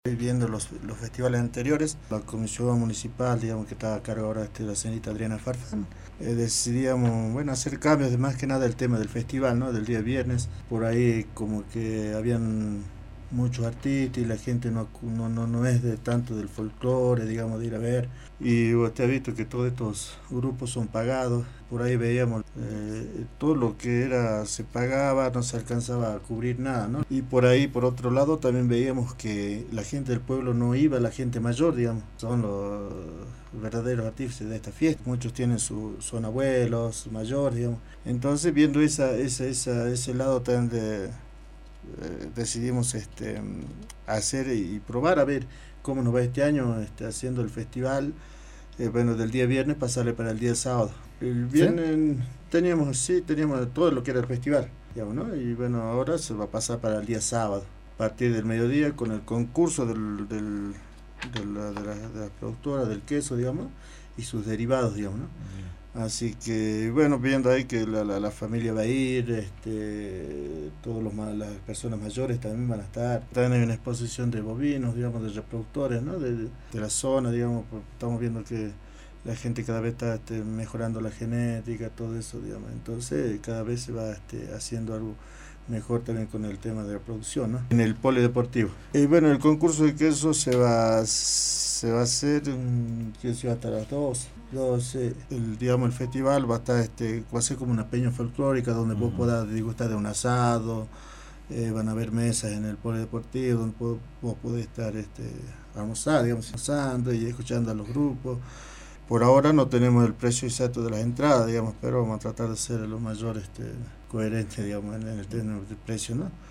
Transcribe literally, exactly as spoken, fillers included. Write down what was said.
Viendo los, los festivales anteriores, la comisión municipal, digamos que está a cargo ahora de la señorita Adriana Farfán, eh, decidíamos, bueno, hacer cambios de más que nada el tema del festival, ¿no? Del día viernes. Por ahí como que habían muchos artistas y la gente no, no, no, no es de tanto del folclore, digamos, de ir a ver. Y usted ha visto que todos estos grupos son pagados. Por ahí veíamos eh, todo lo que era, se pagaba, no se alcanzaba a cubrir nada, ¿no? Y por ahí, por otro lado, también veíamos que la gente del pueblo no iba, la gente mayor, digamos, son los verdaderos artífices de esta fiesta. Muchos tienen su, son abuelos, mayores, digamos. Entonces, viendo esa, esa, esa, ese lado tan de, eh, decidimos este, hacer y probar a ver cómo nos va este año este, haciendo el festival. Eh, bueno, del día viernes pasarle para el día sábado. El ¿Sí? viernes teníamos, sí, teníamos todo lo que era el festival, digamos, ¿no? Y bueno, ahora se va a pasar para el día sábado, a partir del mediodía con el concurso del, del, de, la, de, la, de la productora del queso, digamos, y sus derivados, digamos, ¿no? Así que, bueno, viendo ahí que la, la, la familia va a ir, este, todos los ma- las personas mayores también van a estar. También hay una exposición de bovinos, digamos, de reproductores, ¿no? De, de, de la zona, digamos, porque estamos viendo que la gente cada vez está este, mejorando la genética, todo eso, digamos. Entonces, cada vez se va este, haciendo algo mejor también con el tema de la producción, ¿no? En el polideportivo. Y bueno, el concurso de queso se va, se va a hacer, um, que se va hasta las dos doce. El, digamos, el festival va a estar, este, va a ser como una peña folclórica donde vos Ujú. podás degustar de un asado, eh, van a haber mesas en el polideportivo donde vos, vos podés estar, este, almorzar, digamos, almorzando y escuchando a los grupos. Por ahora no tenemos el precio exacto de las entradas, digamos, pero vamos a tratar de ser lo mayor este, coherente, digamos, en el tema del precio, ¿no?